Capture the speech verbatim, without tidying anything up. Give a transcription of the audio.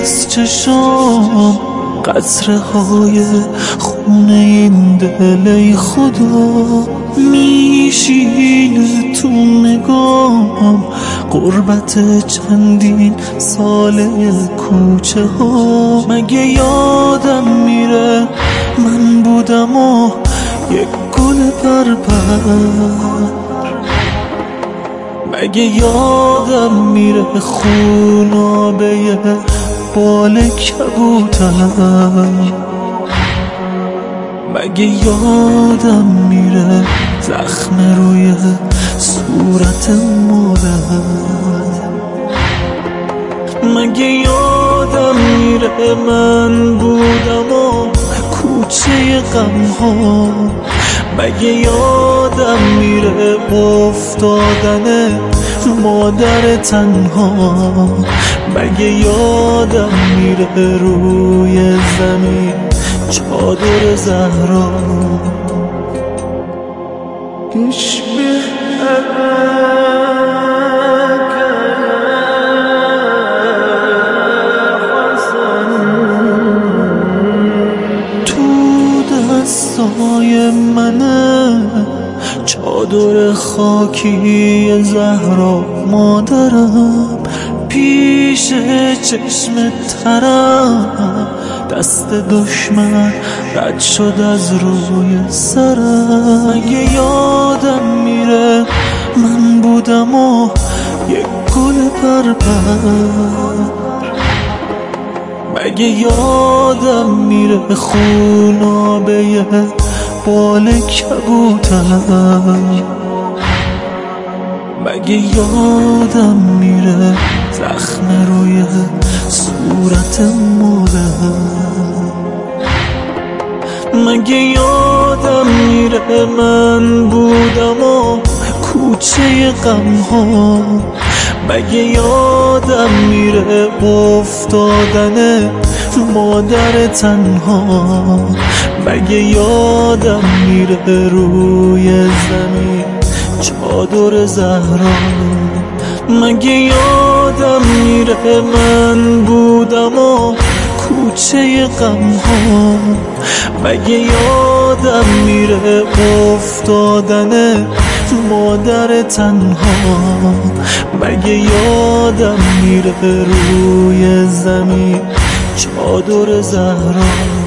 از چشام قطره های خونه این دل. ای خدا میشینه تو نگام غربت چندین سال کوچه ها. مگه یادم میره من بودم و یک گل پرپر؟ مگه یادم میره خونابه بال کبوتر؟ مگه یادم میره زخم روی صورت مادر؟ مگه یادم میره من بودم و کوچه غم ها؟ مگه یادم میره افتادن مادر تنها؟ مگه یادم میره روی زمین چادر زهرا؟ دستای منه چادر خاکی زهرا مادرم، پیش چشم ترم دست دشمن رد شد از روی سرم. مگه یادم میره من بودم و یک گل پرپر؟ مگه یادم میره خونابه بال کبوتر؟ مگه یادم میره زخم روی صورت مادر؟ مگه یادم میره من بودم و کوچه غم ها؟ مگه یادم میره افتادن مادر تنها؟ مگه یادم میره روی زمین چادر زهرا؟ مگه یادم میره من بودم و کوچه غم ها؟ مگه یادم میره افتادن مادر تنها؟ مگه یادم میره روی زمین چادر زهرا؟